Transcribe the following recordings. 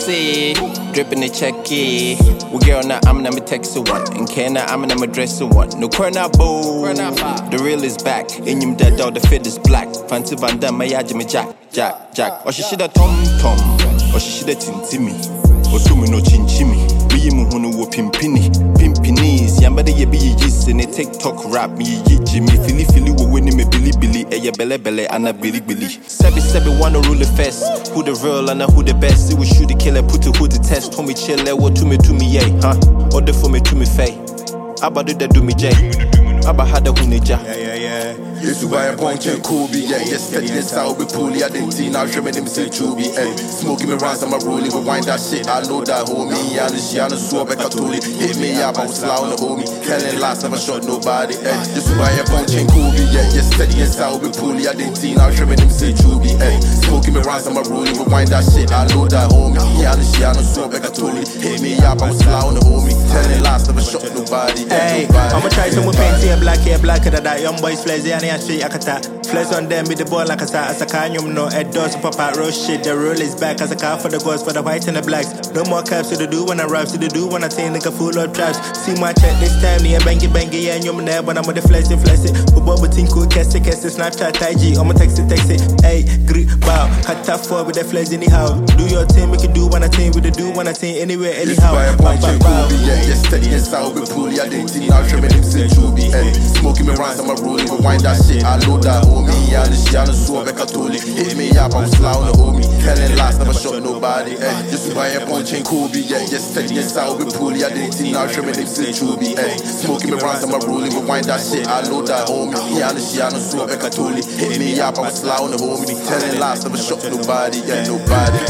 see. Dripping the checky. We girl now, I'm gonna text one. And can I'm gonna dress one. No corner boo. The real is back. In him dead all the fit is black. Fancy Van Damme, my Jimmy Jack. Or she should have tom. Or she should have tintimi. Or to me no chinchimi. Me muhunu wo pimpinis. Yambade ye be yis in a TikTok rap. Me ye Jimmy. Philly wo winning me Billy. Eye belle Anna Billy. Sebi wanna rule the fest. Who the real and who the best? It was shoot the killer, put the hood to test. Homie chill, what to me, yeah, huh? Order for me to me, fay. Abba do that do me, Jay. Abba had a hunija. Yeah. Used to buy a punch and Kobe, yeah. Steady this out with Poolie. I didn't see now, trimming him say Chubby, eh. Smoking me rounds, I'm a rolling, but wind that shit. I know that, homie. Yeah, and she on the swap, I told it. Hit me up, I was loud on the homie. Telling last, never shot nobody, eh. Used to buy a punch and Kobe, yeah. Steady this out with Poolie. I didn't see now, trimming him say Chubby, eh. Smoking me rounds, I'm a rolling, but wind that shit. I know that, homie. Yeah, and she on the swap, I told it. Hit me up, I was loud on the homie. Telling last, never shot nobody, eh. I'ma try some with paint here, blacker than that. Young boys flares, and straight akata. Flares on them with the ball like a star. As a canyum, no head doors, pop out, roll shit. The roll is back as a car for the girls, for the white and the blacks. No more caps to the do when I rap, to the do when I take nigga full of traps. See my check this time, yeah, bangy, yeah, and you're there, but I'm with the flex it. But Bobo Tinko, Kess it, Snapchat, IG, I'ma text it. Hey, grip, bow, cut tough for with the flares anyhow. Do your thing, make it do when I think, with the do when I think, anywhere, anyhow. Yeah, steady and sour with Poolie. I didn't see now, trimming him say Chubby, eh. Smoking me rounds, I'm a rolling, but wind that shit. I know that, homie. Yeah, and she on the swap, I told it. Hit me up, I was loud on the homie. Telling last, never shot nobody, eh. Just to buy a punch and Kobe, yeah. Steady and sour with Poolie. I didn't see now, trimming him say Chubby, eh. Smoking me rounds, I'm a rolling, but wind that shit. I know that, homie. Yeah, and she on the swap, I told it. Hit me up, I was loud on the homie. Telling last, never shot nobody, yeah. Nobody.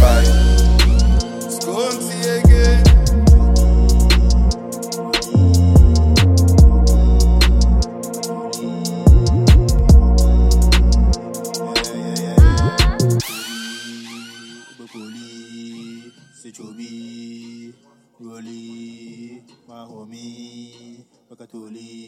Sconti again. Chubby, Rolly, my homie, Bakatoli.